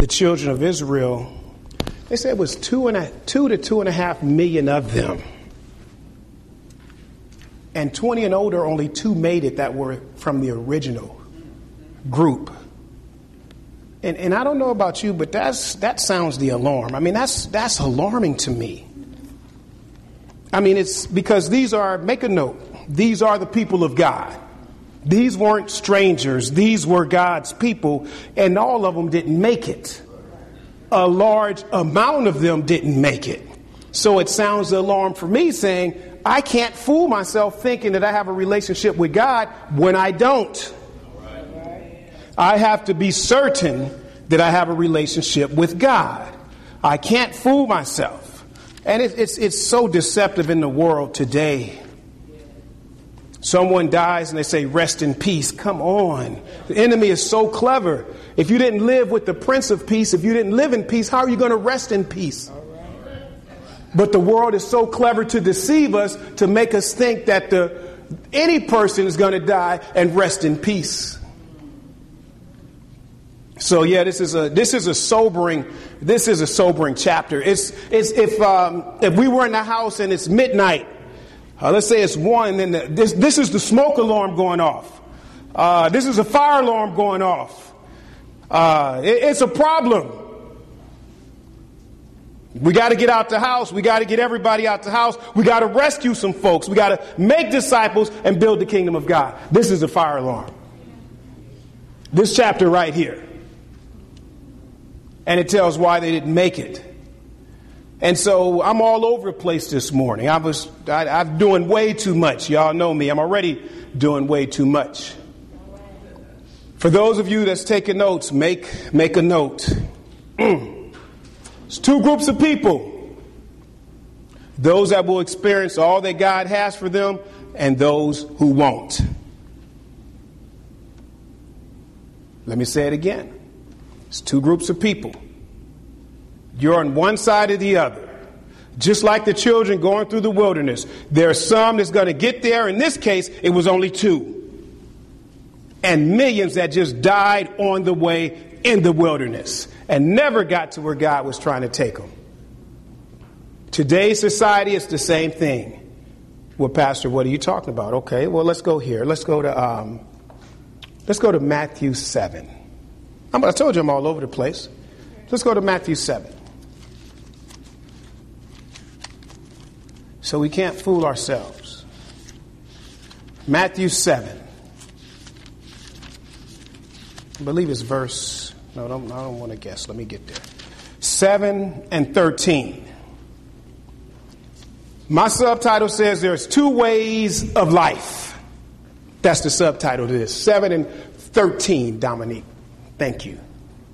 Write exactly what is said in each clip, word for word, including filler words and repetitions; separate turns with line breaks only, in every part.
the children of Israel, they said it was two and a two to two and a half million of them. And twenty and older, only two made it that were from the original group. And and I don't know about you, but that's that sounds the alarm. I mean, that's that's alarming to me. I mean, it's because these are, make a note, these are the people of God. These weren't strangers. These were God's people, and all of them didn't make it. A large amount of them didn't make it. So it sounds the alarm for me saying, I can't fool myself thinking that I have a relationship with God when I don't. I have to be certain that I have a relationship with God. I can't fool myself. And it, it's it's so deceptive in the world today. Someone dies and they say, rest in peace. Come on. The enemy is so clever. If you didn't live with the Prince of Peace, if you didn't live in peace, how are you going to rest in peace? But the world is so clever to deceive us, to make us think that the any person is going to die and rest in peace. So yeah, this is a this is a sobering this is a sobering chapter. It's it's if um, if we were in the house and it's midnight, uh, let's say it's one, then the, this this is the smoke alarm going off. Uh, this is a fire alarm going off. Uh, it, it's a problem. We got to get out the house. We got to get everybody out the house. We got to rescue some folks. We got to make disciples and build the kingdom of God. This is a fire alarm. This chapter right here. And it tells why they didn't make it. And so I'm all over the place this morning. I was, I, I'm doing way too much. Y'all know me. I'm already doing way too much. For those of you that's taking notes, make, make a note. It's two groups of people. Those that will experience all that God has for them and those who won't. Let me say it again. It's two groups of people. You're on one side or the other. Just like the children going through the wilderness. There are some that's going to get there. In this case, it was only two. And millions that just died on the way in the wilderness and never got to where God was trying to take them. Today's society is the same thing. Well, Pastor, what are you talking about? Okay, well, let's go here. Let's go to um, let's go to Matthew seven. I told you I'm all over the place. Let's go to Matthew seven. So we can't fool ourselves. Matthew seven. I believe it's verse. No, don't, I don't want to guess. Let me get there. seven and thirteen. My subtitle says there's two ways of life. That's the subtitle to this. seven and thirteen, Dominique. Thank you.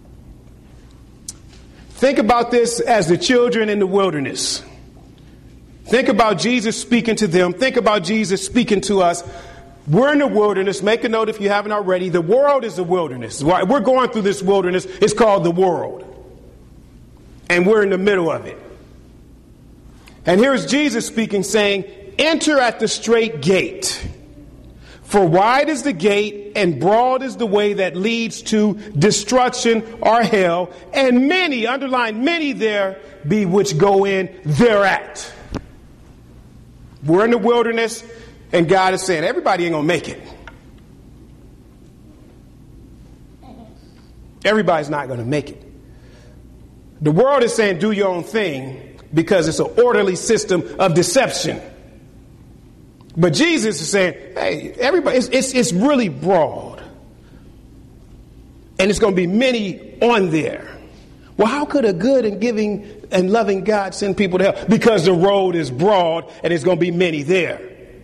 Think about this as the children in the wilderness. Think about Jesus speaking to them. Think about Jesus speaking to us. We're in the wilderness. Make a note if you haven't already. The world is a wilderness. We're going through this wilderness. It's called the world. And we're in the middle of it. And here's Jesus speaking, saying, enter at the straight gate. For wide is the gate and broad is the way that leads to destruction or hell, and many, underline many there be which go in thereat. We're in the wilderness and God is saying everybody ain't gonna make it. Everybody's not gonna make it. The world is saying do your own thing because it's an orderly system of deception. But Jesus is saying, hey, everybody, it's, it's, it's really broad. And it's going to be many on there. Well, how could a good and giving and loving God send people to hell? Because the road is broad and there's going to be many there.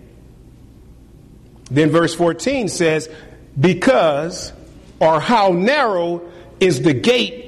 Then verse fourteen says, because or how narrow is the gate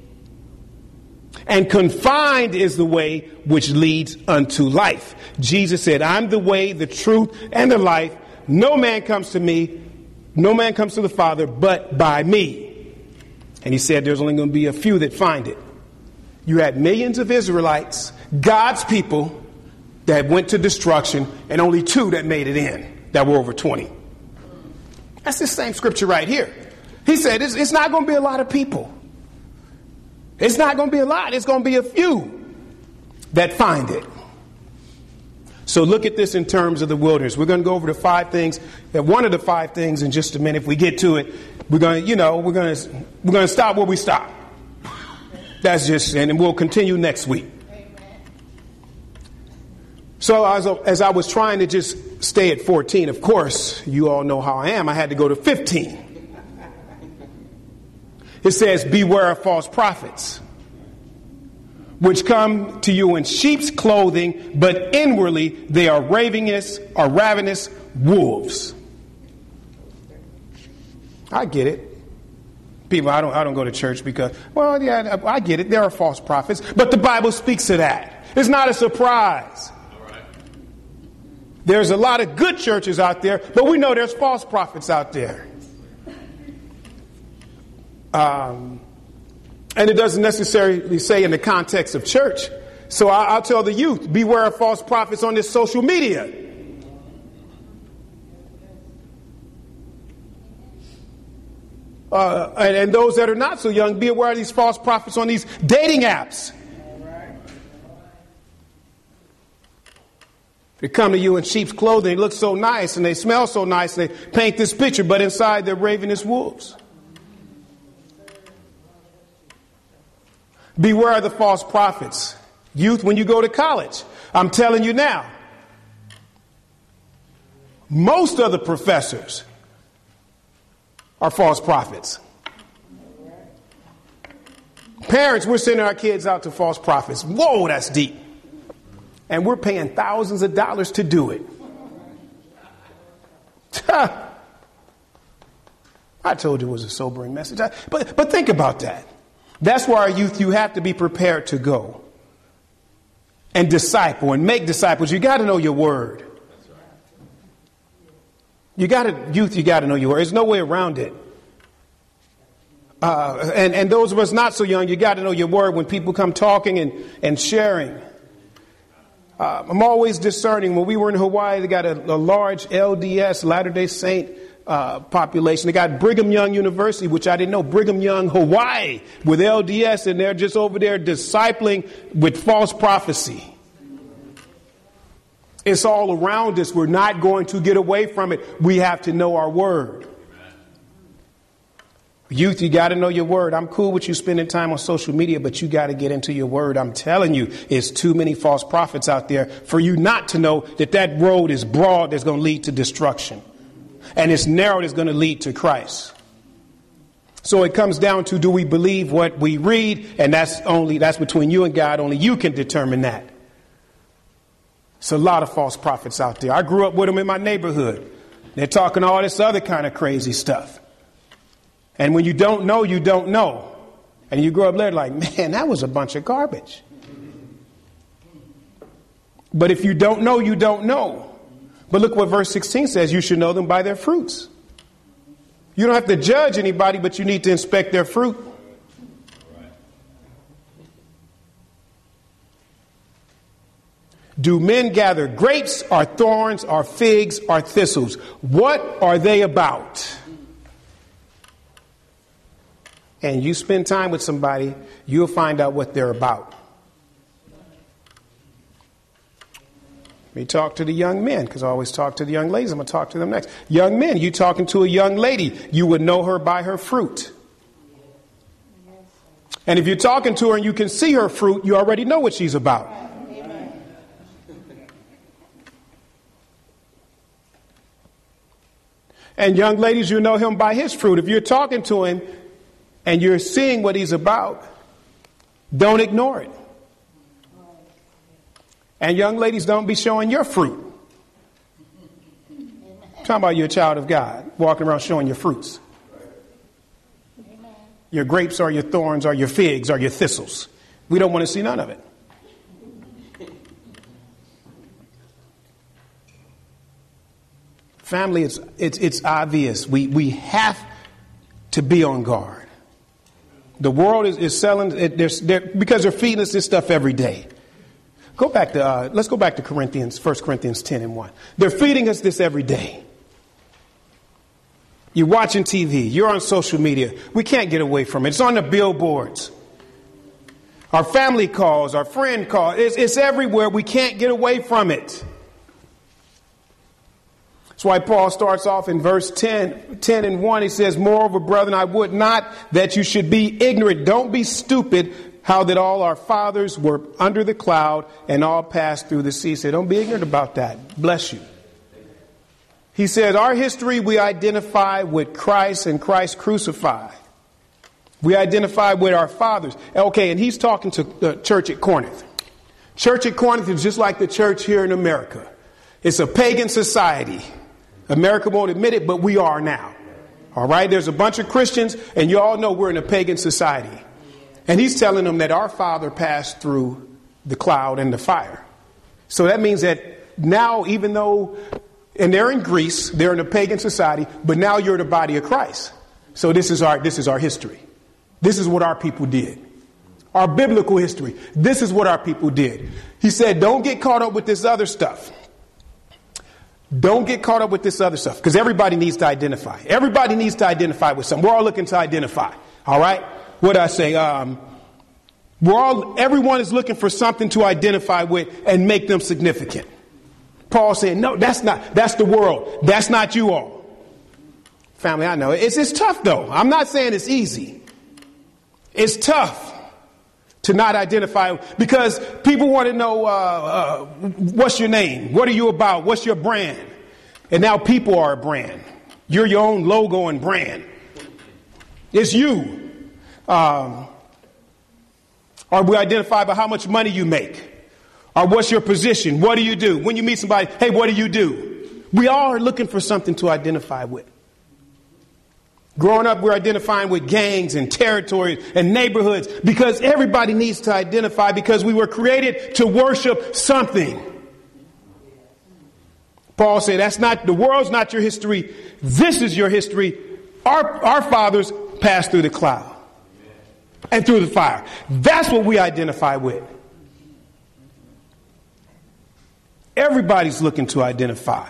and confined is the way which leads unto life. Jesus said, I'm the way, the truth, and the life. No man comes to me, no man comes to the Father but by me. And he said there's only going to be a few that find it. You had millions of Israelites, God's people, that went to destruction, and only two that made it in, that were over twenty. That's the same scripture right here. He said it's, it's not going to be a lot of people. It's not going to be a lot. It's going to be a few that find it. So look at this in terms of the wilderness. We're going to go over the five things. One of the five things in just a minute. If we get to it, we're going to, you know, we're going to, we're going to stop where we stop. That's just, and we'll continue next week. So as, as I was trying to just stay at fourteen, of course, you all know how I am. I had to go to fifteen. It says, beware of false prophets, which come to you in sheep's clothing, but inwardly they are ravenous or ravenous wolves. I get it. People, I don't, I don't go to church because, well, yeah, I get it. There are false prophets, but the Bible speaks to that. It's not a surprise. There's a lot of good churches out there, but we know there's false prophets out there. Um, and it doesn't necessarily say in the context of church. So I, I'll tell the youth, beware of false prophets on this social media. Uh, and, and those that are not so young, be aware of these false prophets on these dating apps. They come to you in sheep's clothing, they look so nice and they smell so nice, and they paint this picture, but inside they're ravenous wolves. Beware of the false prophets. Youth, when you go to college, I'm telling you now, most of the professors are false prophets. Parents, we're sending our kids out to false prophets. Whoa, that's deep. And we're paying thousands of dollars to do it. I told you it was a sobering message. But, but think about that. That's why our youth, you have to be prepared to go and disciple and make disciples. You got to know your word. You got to, youth, you got to know your word. There's no way around it. Uh, and, and those of us not so young, you got to know your word when people come talking and, and sharing. Uh, I'm always discerning. When we were in Hawaii, they got a, a large L D S, Latter-day Saint uh, population. They got Brigham Young University, which I didn't know, Brigham Young, Hawaii, with L D S, and they're just over there discipling with false prophecy. It's all around us. We're not going to get away from it. We have to know our word. Youth, you got to know your word. I'm cool with you spending time on social media, but you got to get into your word. I'm telling you, it's too many false prophets out there for you not to know that that road is broad that's going to lead to destruction. And it's narrow that's going to lead to Christ. So it comes down to, do we believe what we read? And that's only, that's between you and God. Only you can determine that. It's a lot of false prophets out there. I grew up with them in my neighborhood. They're talking all this other kind of crazy stuff. And when you don't know, you don't know. And you grow up there like, man, that was a bunch of garbage. But if you don't know, you don't know. But look what verse sixteen says. You should know them by their fruits. You don't have to judge anybody, but you need to inspect their fruit. Do men gather grapes or thorns or figs or thistles? What are they about? And you spend time with somebody, you'll find out what they're about. Let me talk to the young men, because I always talk to the young ladies. I'm going to talk to them next. Young men, you talking to a young lady, you would know her by her fruit. And if you're talking to her and you can see her fruit, you already know what she's about. And young ladies, you know him by his fruit. If you're talking to him and you're seeing what he's about, don't ignore it. And young ladies, don't be showing your fruit. Talking about you're a child of God, walking around showing your fruits. Your grapes or your thorns or your figs or your thistles. We don't want to see none of it. Family, it's it's it's obvious. We we have to be on guard. The world is, is selling it, they're, they're, because they're feeding us this stuff every day. Go back to uh, let's go back to Corinthians, First Corinthians ten and one. They're feeding us this every day. You're watching T V. You're on social media. We can't get away from it. It's on the billboards. Our family calls, our friend calls. It's, it's everywhere. We can't get away from it. That's why Paul starts off in verse ten, ten and one. He says, moreover, brethren, I would not that you should be ignorant. Don't be stupid, how that all our fathers were under the cloud and all passed through the sea. He said, don't be ignorant about that. Bless you. He said, our history we identify with Christ and Christ crucified. We identify with our fathers. Okay, and he's talking to the church at Corinth. Church at Corinth is just like the church here in America. It's a pagan society. America won't admit it, but we are now. All right, there's a bunch of Christians, and you all know we're in a pagan society. And he's telling them that our father passed through the cloud and the fire. So that means that now, even though, and they're in Greece, they're in a pagan society, but now you're the body of Christ. So this is our this is our history. This is what our people did. Our biblical history. This is what our people did. He said, don't get caught up with this other stuff. Don't get caught up with this other stuff, because everybody needs to identify. Everybody needs to identify with something. We're all looking to identify. All right. What did I say? Um, we're all, everyone is looking for something to identify with and make them significant. Paul said, no, that's not, that's the world. That's not you all. Family, I know it's, it's tough though. I'm not saying it's easy. It's tough to not identify, because people want to know, uh, uh, what's your name? What are you about? What's your brand? And now people are a brand. You're your own logo and brand. It's you. Um, or we identify by how much money you make. Or what's your position? What do you do? When you meet somebody, hey, what do you do? We all are looking for something to identify with. Growing up, we're identifying with gangs and territories and neighborhoods because everybody needs to identify, because we were created to worship something. Paul said, that's not, the world's not your history. This is your history. Our, our fathers passed through the cloud and through the fire. That's what we identify with. Everybody's looking to identify.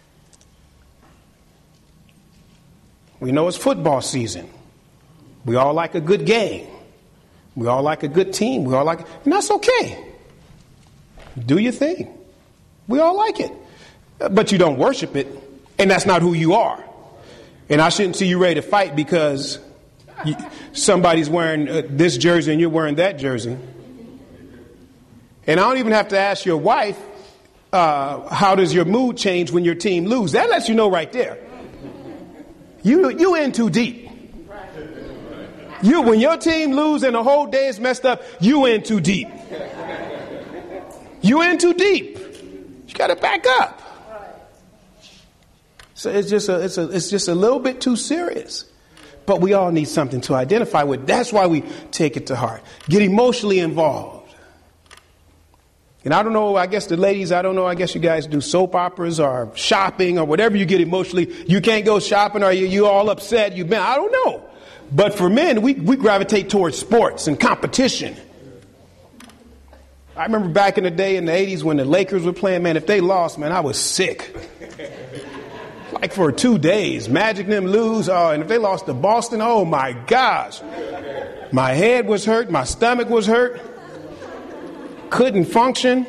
We know it's football season. We all like a good game. We all like a good team. We all like, and that's okay. Do your thing. We all like it. But you don't worship it, and that's not who you are. And I shouldn't see you ready to fight because you, somebody's wearing uh, this jersey and you're wearing that jersey. And I don't even have to ask your wife, uh, how does your mood change when your team lose? That lets you know right there. You you in too deep. You when your team lose and the whole day is messed up, you in too deep. You in too deep. You got to back up. So it's just a it's a it's just a little bit too serious. But we all need something to identify with. That's why we take it to heart. Get emotionally involved. And I don't know, I guess the ladies, I don't know, I guess you guys do soap operas or shopping or whatever you get emotionally. You can't go shopping, or you you all upset. You've been, I don't know. But for men, we, we gravitate towards sports and competition. I remember back in the day in the eighties when the Lakers were playing, man, if they lost, man, I was sick. Like for two days, Magic and them lose. Oh, and if they lost to Boston, oh my gosh. My head was hurt. My stomach was hurt. Couldn't function.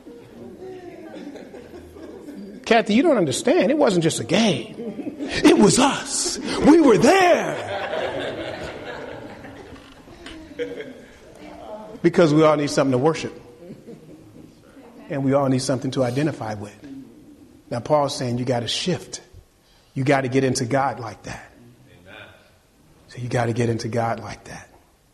Kathy, you don't understand. It wasn't just a game. It was us. We were there. Because we all need something to worship. And we all need something to identify with. Now, Paul's saying you got to shift. You got to get into God like that. So you got to get into God like that.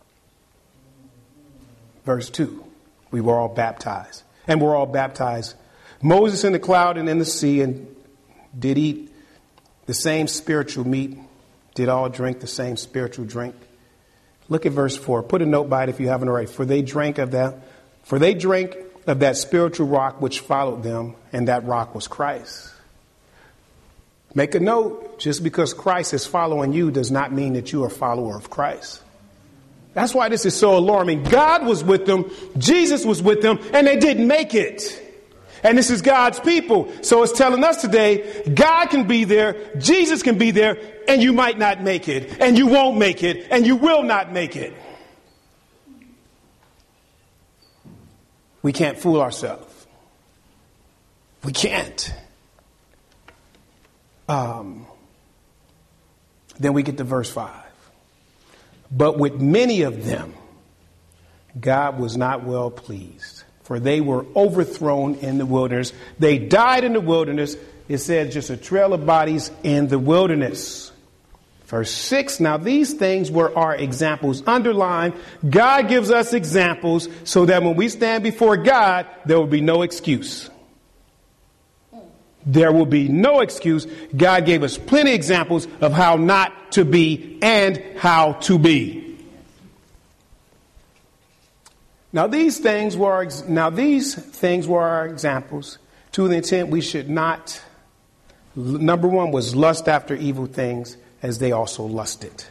Verse two. We were all baptized. And we're all baptized. Moses in the cloud and in the sea, and did eat the same spiritual meat, did all drink the same spiritual drink. Look at verse four. Put a note by it if you haven't already. For they drank of that, for they drank of that spiritual rock which followed them, and that rock was Christ. Make a note, just because Christ is following you does not mean that you are a follower of Christ. That's why this is so alarming. God was with them, Jesus was with them, and they didn't make it. And this is God's people. So it's telling us today, God can be there, Jesus can be there, and you might not make it, and you won't make it, and you will not make it. We can't fool ourselves. We can't. Um, then we get to verse five. But with many of them, God was not well pleased, for they were overthrown in the wilderness. They died in the wilderness. It said just a trail of bodies in the wilderness. Verse six, now these things were our examples. Underline, God gives us examples so that when we stand before God, there will be no excuse. There will be no excuse. God gave us plenty of examples of how not to be and how to be. Now these things were our, now these things were our examples to the intent we should not. Number one was lust after evil things, as they also lusted.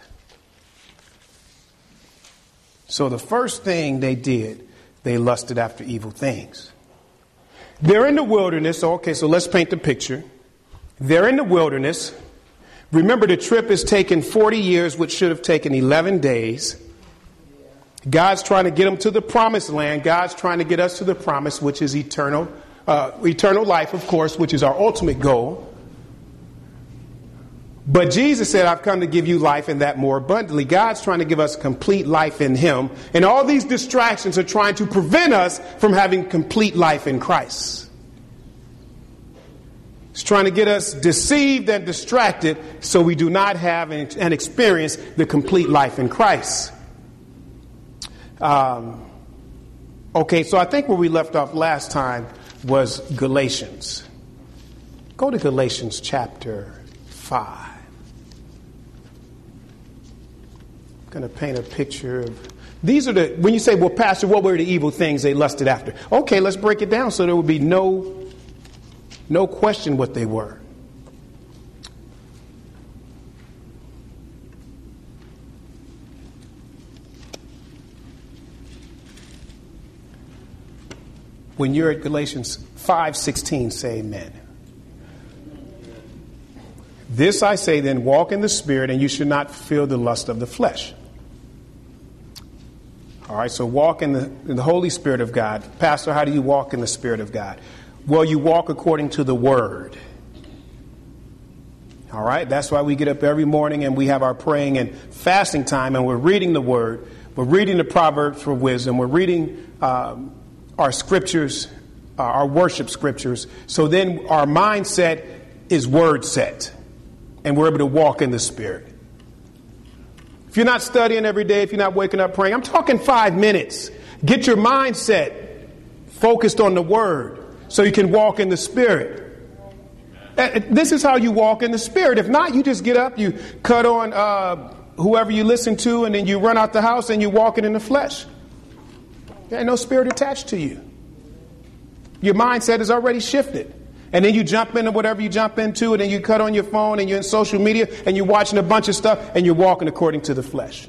So the first thing they did, they lusted after evil things. They're in the wilderness. Okay, so let's paint the picture. They're in the wilderness. Remember, the trip is taking forty years, which should have taken eleven days. God's trying to get them to the promised land. God's trying to get us to the promise, which is eternal, uh, eternal life, of course, which is our ultimate goal. But Jesus said, I've come to give you life and that more abundantly. God's trying to give us complete life in him. And all these distractions are trying to prevent us from having complete life in Christ. It's trying to get us deceived and distracted so we do not have and, and experience the complete life in Christ. Um, okay, so I think where we left off last time was Galatians. Go to Galatians chapter five. I'm going to paint a picture of these are the, when you say, well, Pastor, what were the evil things they lusted after? Okay, let's break it down so there would be no, no question what they were. When you're at Galatians five sixteen, say amen. This I say then, walk in the Spirit, and you should not fulfill the lust of the flesh. All right, so walk in the, in the Holy Spirit of God. Pastor, how do you walk in the Spirit of God? Well, you walk according to the Word. All right, that's why we get up every morning and we have our praying and fasting time, and we're reading the Word. We're reading the Proverbs for wisdom. We're reading um, our scriptures, uh, our worship scriptures. So then our mindset is Word set, and we're able to walk in the Spirit. If you're not studying every day, if you're not waking up praying, I'm talking five minutes. Get your mindset focused on the Word so you can walk in the Spirit. This is how you walk in the Spirit. If not, you just get up, you cut on uh, whoever you listen to, and then you run out the house and you're walking in the flesh. There ain't no Spirit attached to you. Your mindset is already shifted. And then you jump into whatever you jump into, and then you cut on your phone, and you're in social media, and you're watching a bunch of stuff, and you're walking according to the flesh.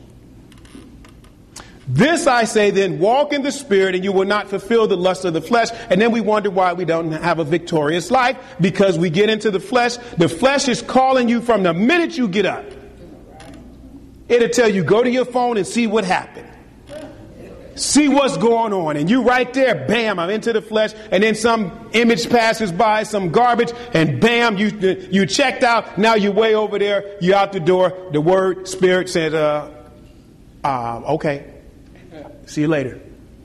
This I say then, walk in the Spirit, and you will not fulfill the lust of the flesh. And then we wonder why we don't have a victorious life, because we get into the flesh. The flesh is calling you from the minute you get up. It'll tell you, go to your phone and see what happened. See what's going on. And you right there, bam, I'm into the flesh. And then some image passes by, some garbage, and bam, you you checked out. Now you're way over there. You're out the door. The Word, Spirit says, uh, uh, okay, see you later.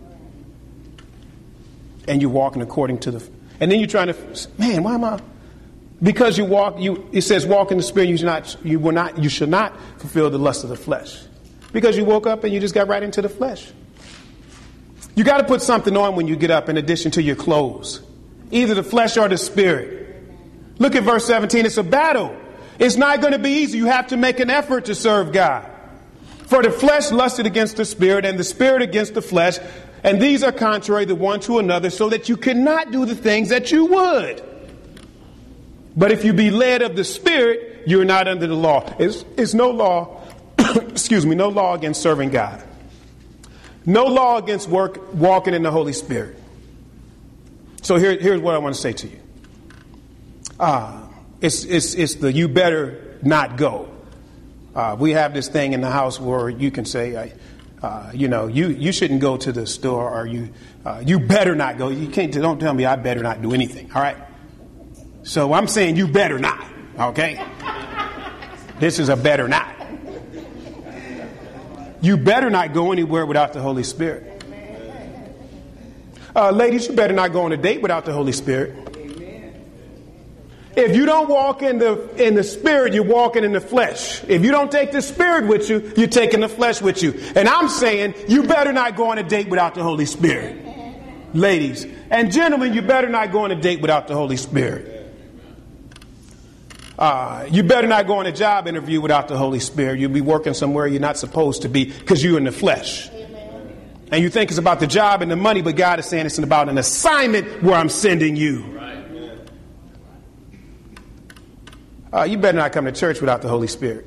And you're walking according to the, and then you're trying to, man, why am I? Because you walk, you it says walk in the Spirit. You should not, you will not, you should not fulfill the lust of the flesh. Because you woke up and you just got right into the flesh. You got to put something on when you get up in addition to your clothes. Either the flesh or the Spirit. Look at verse seventeen. It's a battle. It's not going to be easy. You have to make an effort to serve God. For the flesh lusted against the Spirit, and the Spirit against the flesh. And these are contrary the one to another, so that you cannot do the things that you would. But if you be led of the Spirit, you're not under the law. It's, it's no law, excuse me, no law against serving God. No law against work, walking in the Holy Spirit. So here, here's what I want to say to you. Uh, it's, it's, it's the you better not go. Uh, we have this thing in the house where you can say, I, uh, you know, you, you shouldn't go to the store, or you uh, you better not go. You can't, don't tell me I better not do anything, all right? So I'm saying you better not, okay? This is a better not. You better not go anywhere without the Holy Spirit. Uh, ladies, you better not go on a date without the Holy Spirit. If you don't walk in the in the Spirit, you're walking in the flesh. If you don't take the Spirit with you, you're taking the flesh with you. And I'm saying you better not go on a date without the Holy Spirit. Ladies and gentlemen, you better not go on a date without the Holy Spirit. Uh, you better not go on a job interview without the Holy Spirit. You'll be working somewhere you're not supposed to be because you're in the flesh. And you think it's about the job and the money, but God is saying it's about an assignment where I'm sending you. Uh, you better not come to church without the Holy Spirit.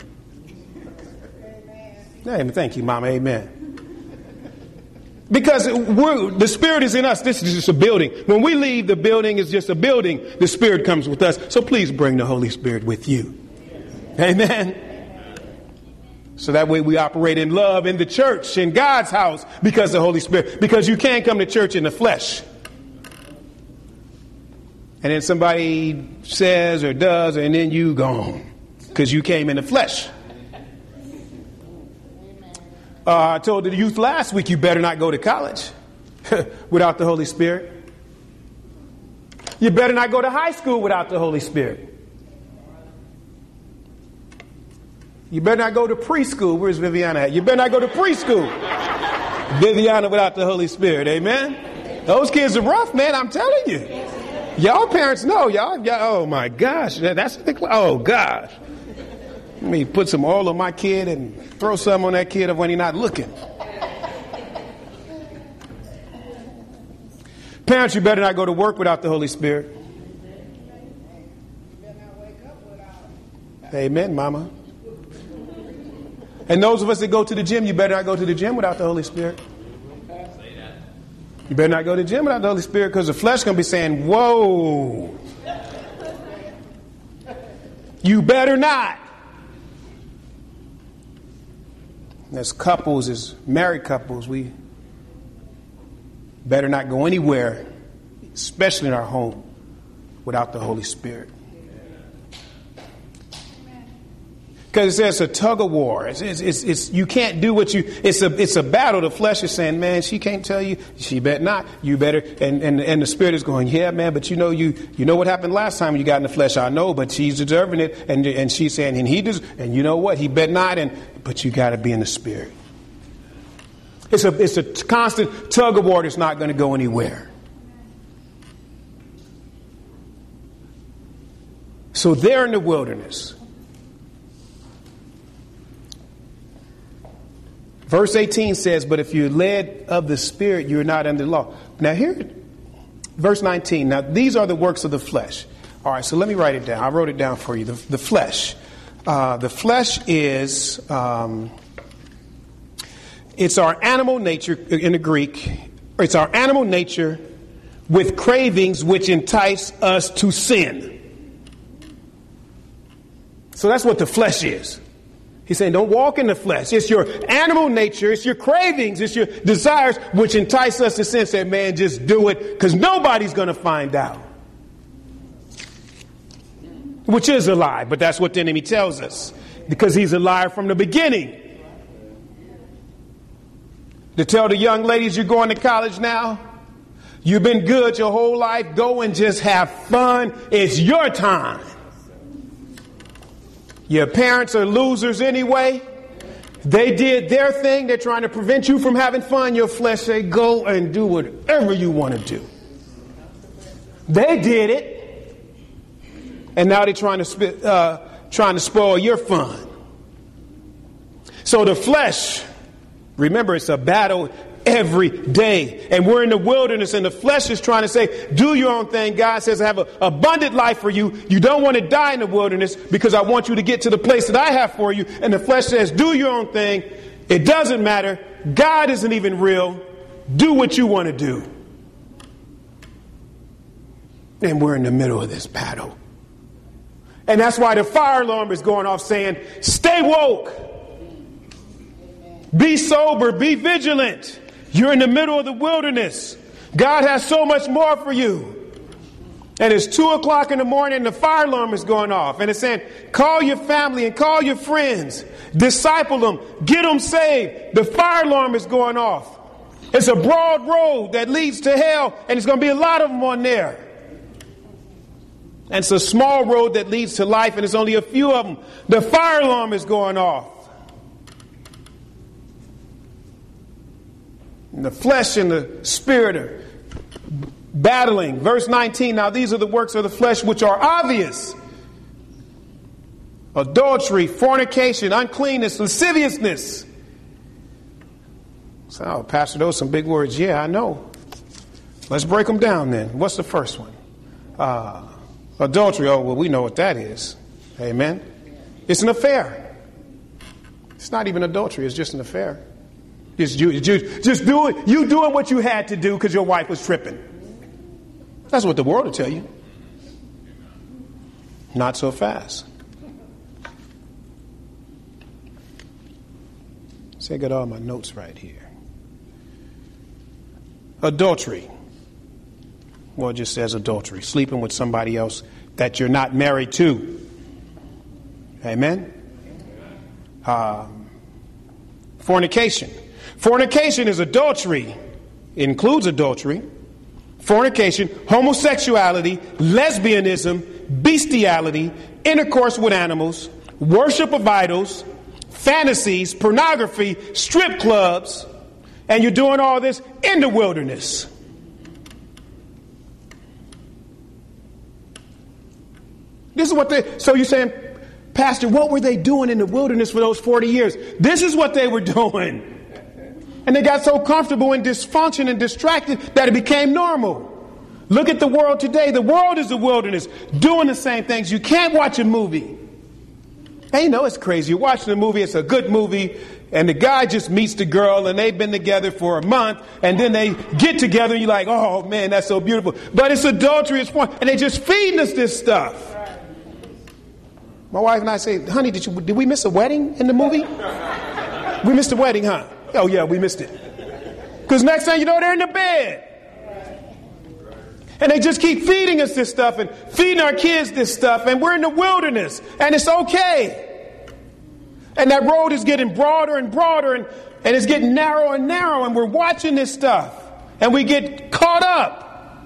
Amen. Thank you, Mama. Amen. Because we're, the Spirit is in us. This is just a building. When we leave, the building is just a building. The Spirit comes with us. So please bring the Holy Spirit with you. Amen. So that way we operate in love in the church, in God's house, because of the Holy Spirit. Because you can't come to church in the flesh. And then somebody says or does, and then you gone. Because you came in the flesh. Uh, I told the youth last week, you better not go to college without the Holy Spirit. You better not go to high school without the Holy Spirit. You better not go to preschool. Where's Viviana at? You better not go to preschool, Viviana, without the Holy Spirit. Amen. Those kids are rough, man. I'm telling you. Y'all parents know. Y'all, y'all oh my gosh. That's the, oh gosh. Let me put some oil on my kid and throw some on that kid when he's not looking. Parents, you better not go to work without the Holy Spirit. Amen, Mama. And those of us that go to the gym, you better not go to the gym without the Holy Spirit. You better not go to the gym without the Holy Spirit, because the flesh is going to be saying, whoa. You better not. As couples, as married couples, we better not go anywhere, especially in our home, without the Holy Spirit. Because it says a tug of war. It's, it's, it's, it's, you can't do what you, it's a, it's a battle. The flesh is saying, man, she can't tell you. She better not. You better. And, and, and the Spirit is going, yeah, man, but you know, you, you know what happened last time you got in the flesh. I know, but she's deserving it. And, and she's saying, and he does, and you know what? He better not. And, but you got to be in the Spirit. It's a, it's a constant tug of war that's not going to go anywhere. So they're in the wilderness. Verse eighteen says, but if you're led of the Spirit, you're not under the law. Now here, verse nineteen. Now these are the works of the flesh. All right, so let me write it down. I wrote it down for you. The, the flesh. Uh, the flesh is, um, it's our animal nature in the Greek. It's our animal nature with cravings which entice us to sin. So that's what the flesh is. He's saying, don't walk in the flesh. It's your animal nature. It's your cravings. It's your desires which entice us to sin. Say, man, just do it because nobody's going to find out. Which is a lie, but that's what the enemy tells us. Because he's a liar from the beginning. To tell the young ladies you're going to college now, you've been good your whole life, go and just have fun. It's your time. Your parents are losers anyway. They did their thing. They're trying to prevent you from having fun. Your flesh say, go and do whatever you want to do. They did it. And now they're trying to, uh, trying to spoil your fun. So the flesh, remember, it's a battle every day. And we're in the wilderness and the flesh is trying to say, do your own thing. God says, I have an abundant life for you. You don't want to die in the wilderness because I want you to get to the place that I have for you. And the flesh says, do your own thing. It doesn't matter. God isn't even real. Do what you want to do. And we're in the middle of this battle. And that's why the fire alarm is going off saying, stay woke. Be sober, be vigilant. You're in the middle of the wilderness. God has so much more for you. And it's two o'clock in the morning and the fire alarm is going off. And it's saying, call your family and call your friends. Disciple them. Get them saved. The fire alarm is going off. It's a broad road that leads to hell, and there's going to be a lot of them on there. And it's a small road that leads to life, and there's only a few of them. The fire alarm is going off. And the flesh and the spirit are battling. Verse nineteen, now these are the works of the flesh which are obvious. Adultery, fornication, uncleanness, lasciviousness. So, oh, Pastor, those are some big words. Yeah, I know. Let's break them down then. What's the first one? Uh, adultery. Oh, well, we know what that is. Amen. It's an affair. It's not even adultery. It's just an affair. Just, you, just, just doing, you doing what you had to do because your wife was tripping. That's what the world will tell you. Not so fast. See, I got all my notes right here. Adultery. Well, it just says adultery. Sleeping with somebody else that you're not married to. Amen? Um, fornication. Fornication is adultery. It includes adultery. Fornication, homosexuality, lesbianism, bestiality, intercourse with animals, worship of idols, fantasies, pornography, strip clubs, and you're doing all this in the wilderness. This is what they, so you're saying, Pastor, what were they doing in the wilderness for those forty years? This is what they were doing. And they got so comfortable in dysfunction and distracted that it became normal. Look at the world today. The world is a wilderness, doing the same things. You can't watch a movie. And you know, it's crazy. You're watching a movie, it's a good movie, and the guy just meets the girl, and they've been together for a month, and then they get together, and you're like, oh, man, that's so beautiful. But it's adultery, it's porn, and they just feeding us this stuff. My wife and I say, honey, did, you, did we miss a wedding in the movie? We missed a wedding, huh? Oh, yeah, we missed it. Because next thing you know, they're in the bed. And they just keep feeding us this stuff and feeding our kids this stuff. And we're in the wilderness. And it's okay. And that road is getting broader and broader. And, and it's getting narrow and narrow. And we're watching this stuff. And we get caught up.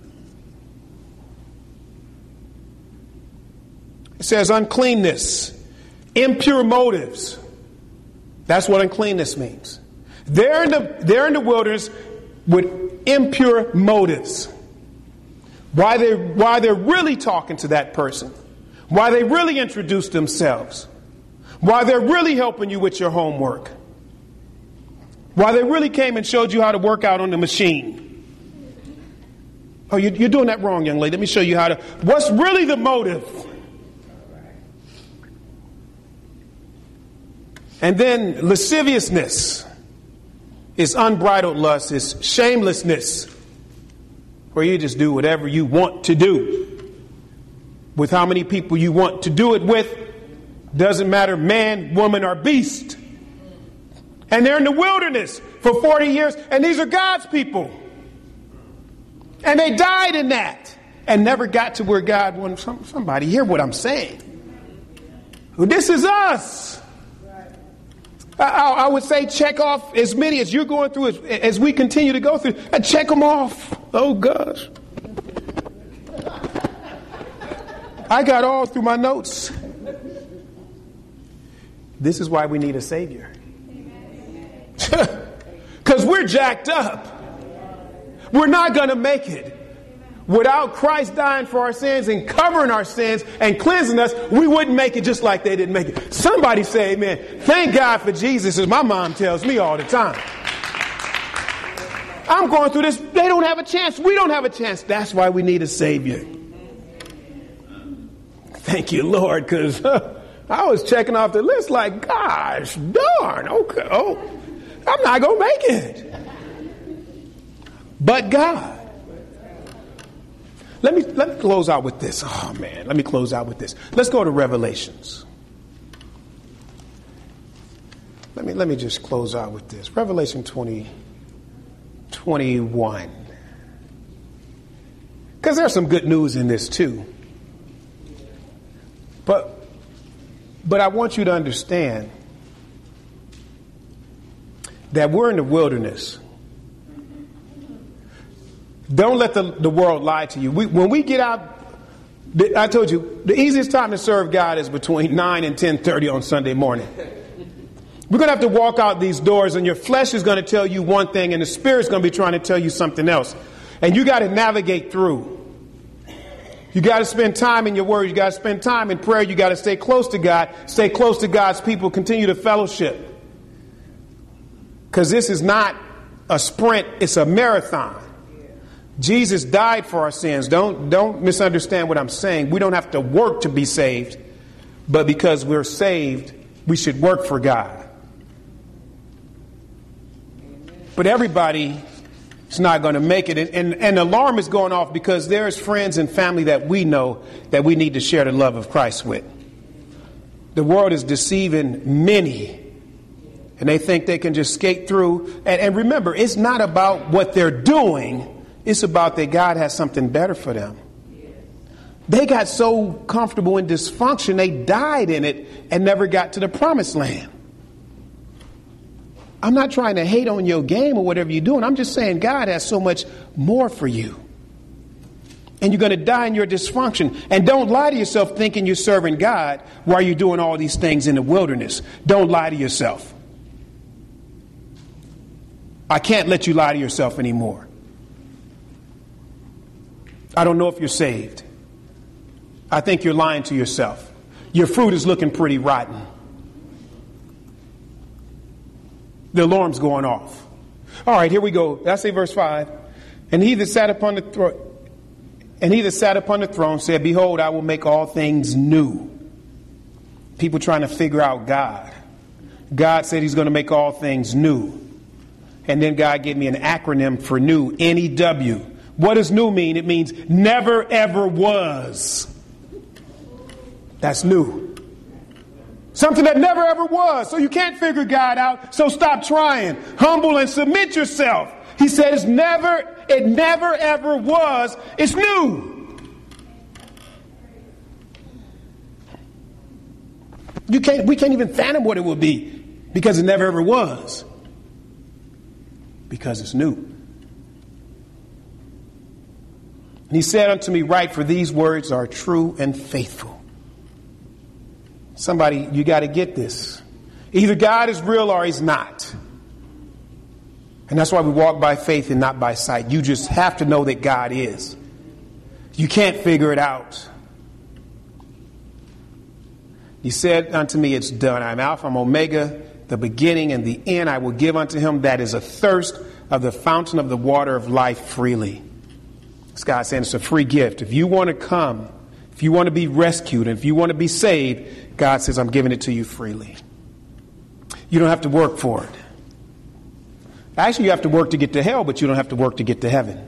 It says uncleanness, impure motives. That's what uncleanness means. They're in the, they're in the wilderness with impure motives. Why they why they're really talking to that person. Why they really introduced themselves. Why they're really helping you with your homework. Why they really came and showed you how to work out on the machine. Oh, you're, you're doing that wrong, young lady. Let me show you how to. What's really the motive? And then lasciviousness is unbridled lust, is shamelessness, where you just do whatever you want to do with how many people you want to do it with. Doesn't matter, man, woman, or beast. And they're in the wilderness for forty years, and these are God's people. And they died in that and never got to where God wanted. Some, somebody hear what I'm saying. This is us. I, I would say check off as many as you're going through, as, as we continue to go through, and check them off. Oh, gosh. I got all through my notes. This is why we need a Savior. Because we're jacked up. We're not going to make it. Without Christ dying for our sins and covering our sins and cleansing us, we wouldn't make it, just like they didn't make it. Somebody say amen. Thank God for Jesus, as my mom tells me all the time. I'm going through this. They don't have a chance. We don't have a chance. That's why we need a Savior. Thank you, Lord, because uh, I was checking off the list like, gosh, darn, okay, oh, I'm not going to make it. But God. Let me, let me close out with this. Oh, man, let me close out with this. Let's go to Revelations. Let me let me just close out with this. Revelation twenty, twenty-one. Because there's some good news in this too. But but I want you to understand that we're in the wilderness. Don't let the, the world lie to you. We, when we get out, I told you, the easiest time to serve God is between nine and ten thirty on Sunday morning. We're going to have to walk out these doors, and your flesh is going to tell you one thing, and the spirit's going to be trying to tell you something else. And you got to navigate through. You got to spend time in your word. You got to spend time in prayer. You got to stay close to God. Stay close to God's people. Continue to fellowship. Because this is not a sprint. It's a marathon. Jesus died for our sins. Don't, don't misunderstand what I'm saying. We don't have to work to be saved. But because we're saved, we should work for God. But everybody is not going to make it. And, and the alarm is going off because there's friends and family that we know that we need to share the love of Christ with. The world is deceiving many. And they think they can just skate through. And, and remember, it's not about what they're doing. It's about that God has something better for them. They got so comfortable in dysfunction, they died in it and never got to the promised land. I'm not trying to hate on your game or whatever you're doing. I'm just saying God has so much more for you. And you're going to die in your dysfunction. And don't lie to yourself thinking you're serving God while you're doing all these things in the wilderness. Don't lie to yourself. I can't let you lie to yourself anymore. I don't know if you're saved. I think you're lying to yourself. Your fruit is looking pretty rotten. The alarm's going off. All right, here we go. That's say verse five. And he that sat upon the throne, and he that sat upon the throne said, "Behold, I will make all things new." People trying to figure out God. God said he's going to make all things new. And then God gave me an acronym for new, N E W. What does new mean? It means never ever was. That's new. Something that never ever was. So you can't figure God out. So stop trying. Humble and submit yourself. He said it's never, it never ever was. It's new. You can't, we can't even fathom what it will be because it never ever was. Because it's new. And he said unto me, "Write, for these words are true and faithful." Somebody, you got to get this. Either God is real or he's not. And that's why we walk by faith and not by sight. You just have to know that God is. You can't figure it out. He said unto me, "It's done. I'm Alpha, I'm Omega, the beginning and the end. I will give unto him that is athirst of the fountain of the water of life freely." This guy's saying it's a free gift. If you want to come, if you want to be rescued, and if you want to be saved, God says, "I'm giving it to you freely." You don't have to work for it. Actually, you have to work to get to hell, but you don't have to work to get to heaven.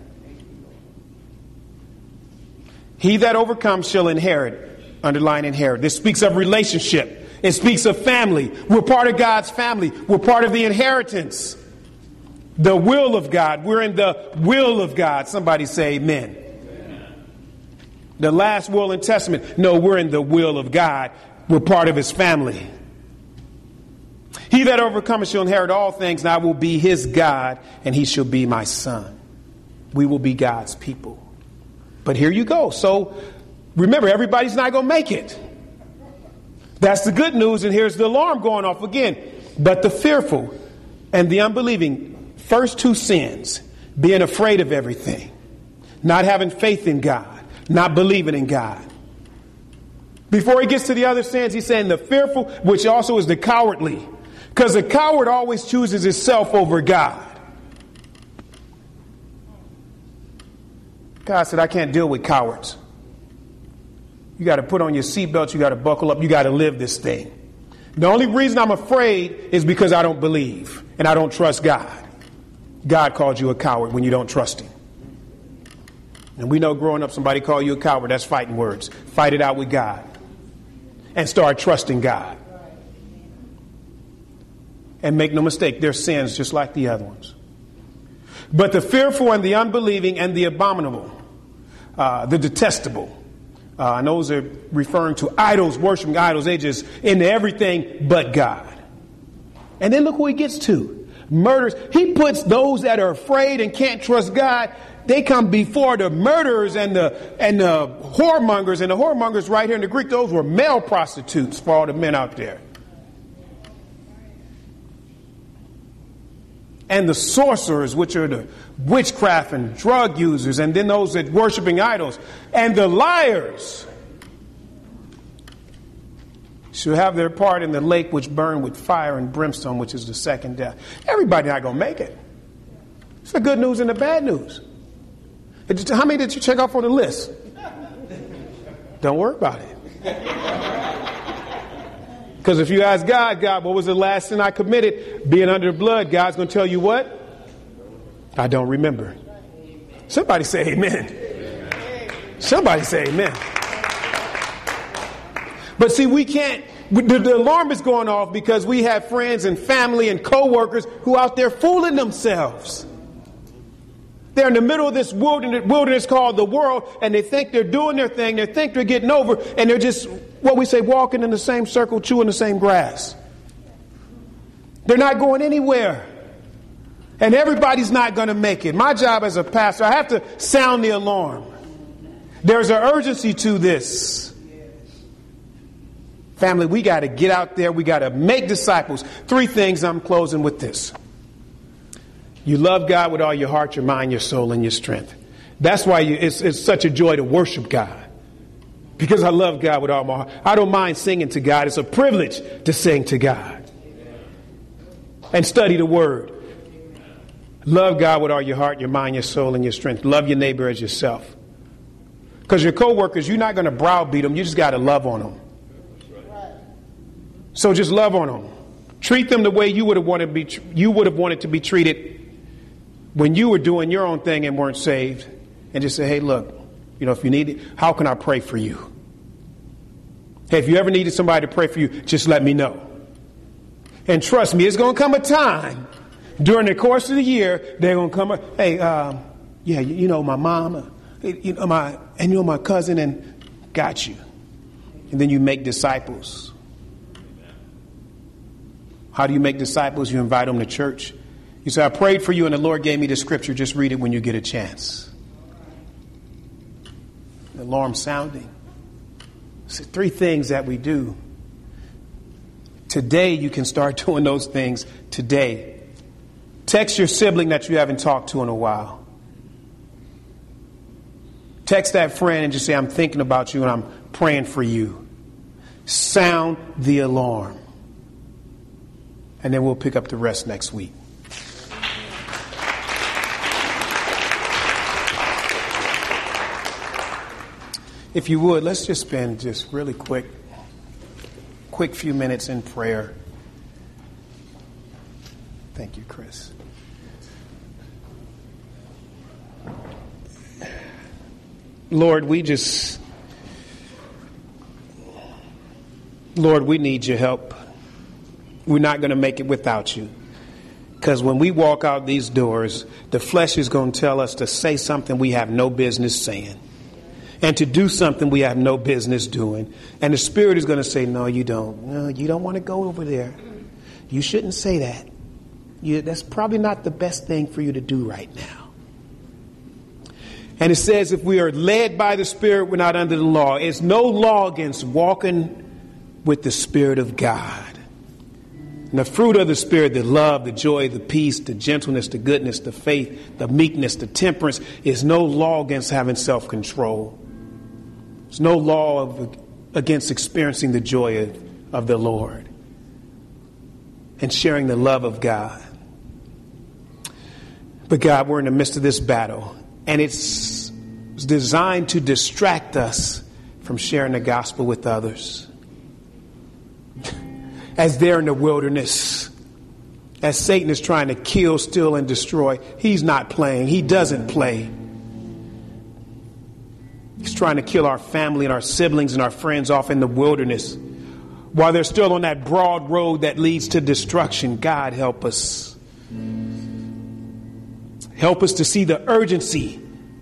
He that overcomes shall inherit. Underline inherit. This speaks of relationship. It speaks of family. We're part of God's family. We're part of the inheritance. The will of God. We're in the will of God. Somebody say amen. Amen. The last will and testament. No, we're in the will of God. We're part of his family. He that overcometh shall inherit all things, and I will be his God, and he shall be my son. We will be God's people. But here you go. So remember, everybody's not going to make it. That's the good news, and here's the alarm going off again. But the fearful and the unbelieving, first two sins, being afraid of everything, not having faith in God, not believing in God. Before he gets to the other sins, he's saying the fearful, which also is the cowardly. Because the coward always chooses himself over God. God said, "I can't deal with cowards. You got to put on your seatbelts. You got to buckle up. You got to live this thing. The only reason I'm afraid is because I don't believe and I don't trust God." God called you a coward when you don't trust him. And we know growing up, somebody called you a coward. That's fighting words. Fight it out with God and start trusting God. And make no mistake, they're sins just like the other ones. But the fearful and the unbelieving and the abominable, uh, the detestable, uh, and those are referring to idols, worshiping idols. They just into everything but God. And then look who he gets to. Murders. He puts those that are afraid and can't trust God. They come before the murderers and the and the whoremongers. And the whoremongers right here in the Greek, those were male prostitutes for all the men out there. And the sorcerers, which are the witchcraft and drug users, and then those that worshiping idols, and the liars shall have their part in the lake which burn with fire and brimstone, which is the second death. Everybody not going to make it. It's the good news and the bad news. How many did you check off on the list? Don't worry about it. Because if you ask God, God, what was the last sin I committed? Being under the blood, God's going to tell you what? I don't remember. Somebody say amen. Somebody say amen. But see, we can't, the, the alarm is going off because we have friends and family and co-workers who are out there fooling themselves. They're in the middle of this wilderness, wilderness called the world, and they think they're doing their thing. They think they're getting over, and they're just, what we say, walking in the same circle, chewing the same grass. They're not going anywhere. And everybody's not going to make it. My job as a pastor, I have to sound the alarm. There's an urgency to this. Family, we got to get out there. We got to make disciples. Three things. I'm closing with this. You love God with all your heart, your mind, your soul, and your strength. That's why you, it's, it's such a joy to worship God. Because I love God with all my heart. I don't mind singing to God. It's a privilege to sing to God. And study the Word. Love God with all your heart, your mind, your soul, and your strength. Love your neighbor as yourself. Because your co-workers, you're not going to browbeat them. You just got to love on them. So just love on them. Treat them the way you would have wanted to be. You would have wanted to be treated when you were doing your own thing and weren't saved. And just say, hey, look, you know, if you need it, how can I pray for you? Hey, if you ever needed somebody to pray for you, just let me know. And trust me, it's going to come a time during the course of the year, they're going to come. Hey, um, yeah, you, you know, my mom, uh, you know, my, and you know, my cousin, and got you. And then you make disciples. How do you make disciples? You invite them to church. You say, I prayed for you and the Lord gave me the scripture. Just read it when you get a chance. The alarm sounding. So three things that we do. Today you can start doing those things today. Text your sibling that you haven't talked to in a while. Text that friend and just say, I'm thinking about you and I'm praying for you. Sound the alarm. And then we'll pick up the rest next week. If you would, let's just spend just really quick, quick few minutes in prayer. Thank you, Chris. Lord, we just, Lord, we need your help. We're not going to make it without you. Because when we walk out these doors, the flesh is going to tell us to say something we have no business saying. And to do something we have no business doing. And the Spirit is going to say, no, you don't. No, you don't want to go over there. You shouldn't say that. You, that's probably not the best thing for you to do right now. And it says if we are led by the Spirit, we're not under the law. It's no law against walking with the Spirit of God. And the fruit of the Spirit, the love, the joy, the peace, the gentleness, the goodness, the faith, the meekness, the temperance, is no law against having self-control. There's no law of, against experiencing the joy of, of the Lord and sharing the love of God. But God, we're in the midst of this battle, and it's designed to distract us from sharing the gospel with others. As they're in the wilderness, as Satan is trying to kill, steal, and destroy, he's not playing. He doesn't play. He's trying to kill our family and our siblings and our friends off in the wilderness while they're still on that broad road that leads to destruction. God, help us. Help us to see the urgency.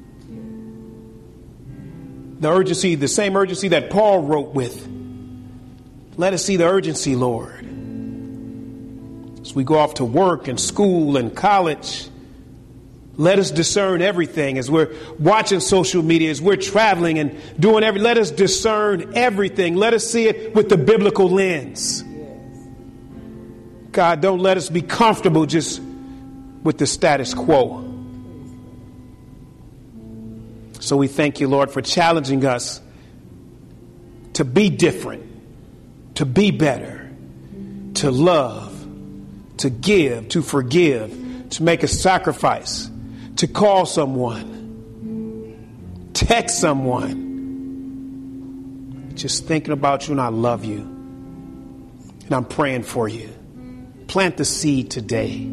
The urgency, the same urgency that Paul wrote with. Let us see the urgency, Lord. As we go off to work and school and college, let us discern everything. As we're watching social media, as we're traveling and doing every, let us discern everything. Let us see it with the biblical lens. God, don't let us be comfortable just with the status quo. So we thank you, Lord, for challenging us to be different, to be better, to love, to give, to forgive, to make a sacrifice, to call someone, text someone. Just thinking about you, and I love you. And I'm praying for you. Plant the seed today.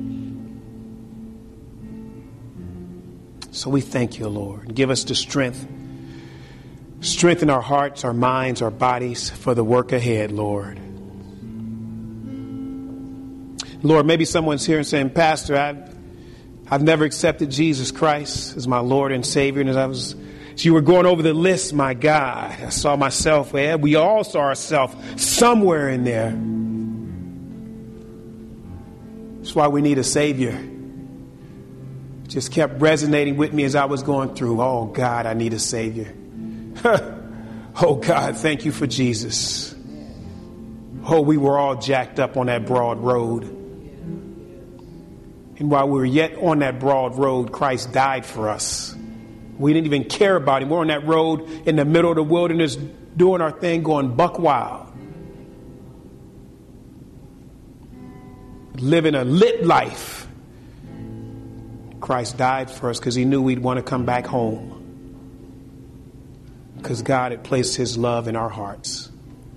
So we thank you, Lord. Give us the strength. Strengthen our hearts, our minds, our bodies for the work ahead, Lord. Lord, maybe someone's here and saying, Pastor, I've, I've never accepted Jesus Christ as my Lord and Savior. And as I was, as you were going over the list, my God, I saw myself. Well, we all saw ourselves somewhere in there. That's why we need a Savior. It just kept resonating with me as I was going through. Oh, God, I need a Savior. Oh, God, thank you for Jesus. Oh, we were all jacked up on that broad road. And while we were yet on that broad road, Christ died for us. We didn't even care about him. We're on that road in the middle of the wilderness doing our thing, going buck wild. Living a lit life. Christ died for us because he knew we'd want to come back home. Because God had placed his love in our hearts.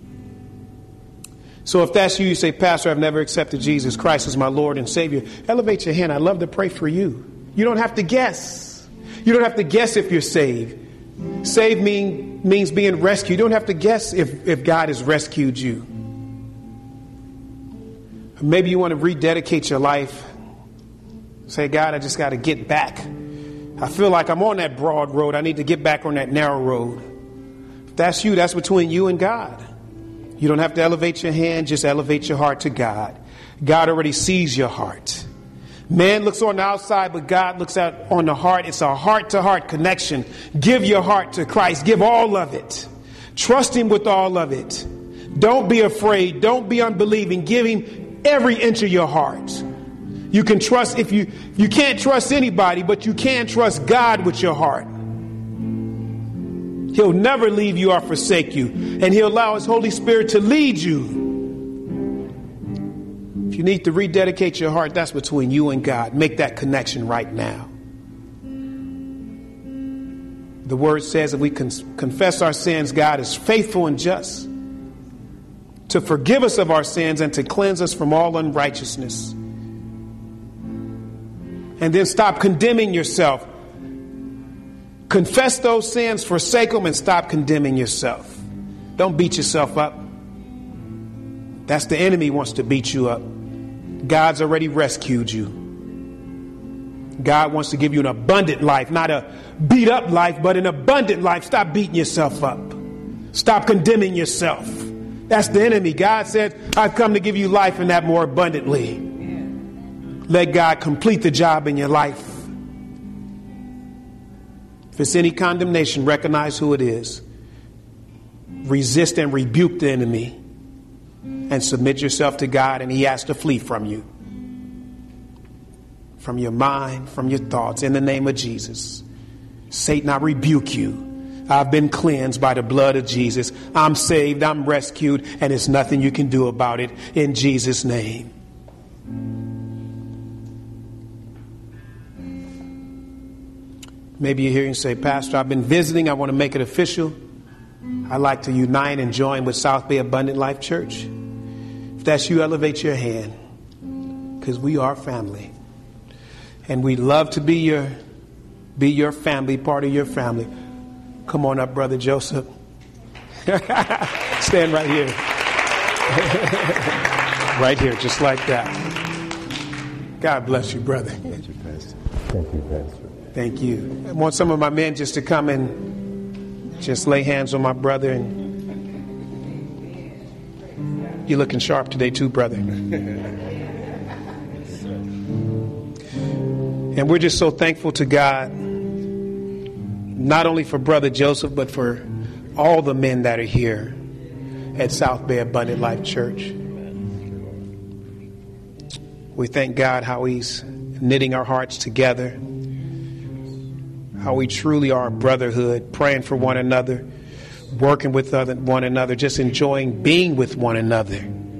So if that's you, you say, Pastor, I've never accepted Jesus Christ as my Lord and Savior. Elevate your hand. I'd love to pray for you. You don't have to guess. You don't have to guess if you're saved. Saved mean, means being rescued. You don't have to guess if, if God has rescued you. Maybe you want to rededicate your life. Say, God, I just got to get back. I feel like I'm on that broad road. I need to get back on that narrow road. If that's you, that's between you and God. You don't have to elevate your hand. Just elevate your heart to God. God already sees your heart. Man looks on the outside, but God looks out on the heart. It's a heart-to-heart connection. Give your heart to Christ. Give all of it. Trust him with all of it. Don't be afraid. Don't be unbelieving. Give him every inch of your heart. You can trust if you, you can't trust anybody, but you can trust God with your heart. He'll never leave you or forsake you. And he'll allow his Holy Spirit to lead you. If you need to rededicate your heart, that's between you and God. Make that connection right now. The word says if we con- confess our sins, God is faithful and just to forgive us of our sins and to cleanse us from all unrighteousness. And then stop condemning yourself. Confess those sins, forsake them, and stop condemning yourself. Don't beat yourself up. That's the enemy wants to beat you up. God's already rescued you. God wants to give you an abundant life, not a beat up life, but an abundant life. Stop beating yourself up. Stop condemning yourself. That's the enemy. God said, I've come to give you life and that more abundantly. Let God complete the job in your life. If it's any condemnation, recognize who it is. Resist and rebuke the enemy. And submit yourself to God, and he has to flee from you. From your mind, from your thoughts, in the name of Jesus. Satan, I rebuke you. I've been cleansed by the blood of Jesus. I'm saved, I'm rescued, and there's nothing you can do about it in Jesus' name. Maybe you're here and say, Pastor, I've been visiting. I want to make it official. I'd like to unite and join with South Bay Abundant Life Church. If that's you, elevate your hand, because we are family. And we'd love to be your, be your family, part of your family. Come on up, Brother Joseph. Stand right here. Right here, just like that. God bless you, brother.
Thank you, Pastor. Thank you, Pastor.
Thank you. I want some of my men just to come and just lay hands on my brother. And you're looking sharp today too, brother. And we're just so thankful to God, not only for Brother Joseph, but for all the men that are here at South Bay Abundant Life Church. We thank God how he's knitting our hearts together, how we truly are a brotherhood, praying for one another, working with other, one another, just enjoying being with one another,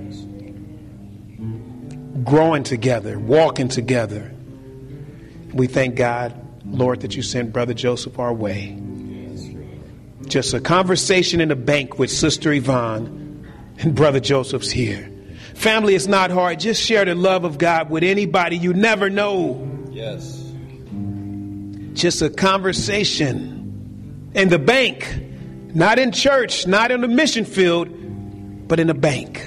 growing together, walking together. We thank God, Lord, that you sent Brother Joseph our way. Just a conversation in a bank with Sister Yvonne, and Brother Joseph's here. Family, it's not hard. Just share the love of God with anybody you never know.
Yes.
Just a conversation in the bank, not in church, not in the mission field, but in a bank.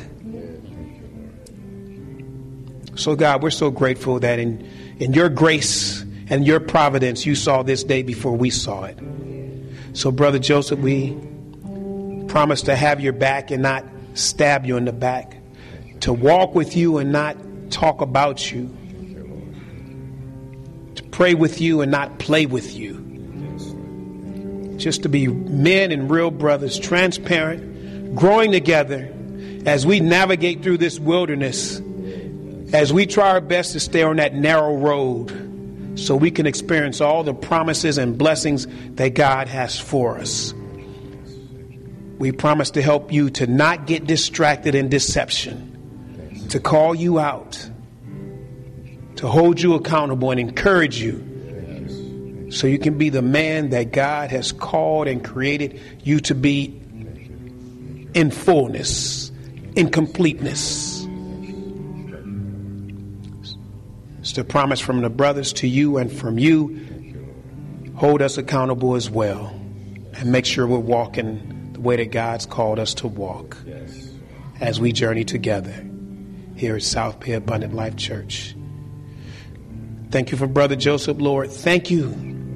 So God, we're so grateful that in, in your grace and your providence, you saw this day before we saw it. So Brother Joseph, we promise to have your back and not stab you in the back, to walk with you and not talk about you, to pray with you and not play with you, just to be men and real brothers, transparent, growing together as we navigate through this wilderness, as we try our best to stay on that narrow road so we can experience all the promises and blessings that God has for us. We promise to help you to not get distracted in deception, to call you out, to hold you accountable and encourage you so you can be the man that God has called and created you to be in fullness, in completeness. It's the promise from the brothers to you and from you. Hold us accountable as well and make sure we're walking the way that God's called us to walk as we journey together here at South Bay Abundant Life Church. Thank you for Brother Joseph, Lord. Thank you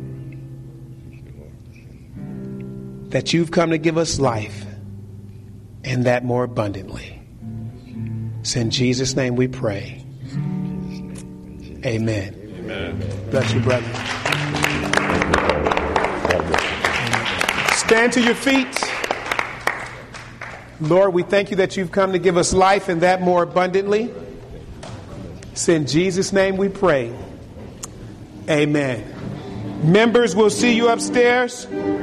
that you've come to give us life and that more abundantly. It's in Jesus' name we pray. Amen. Amen. Bless you, brother. Stand to your feet. Lord, we thank you that you've come to give us life and that more abundantly. It's in Jesus' name we pray. Amen. Members, we'll see you upstairs.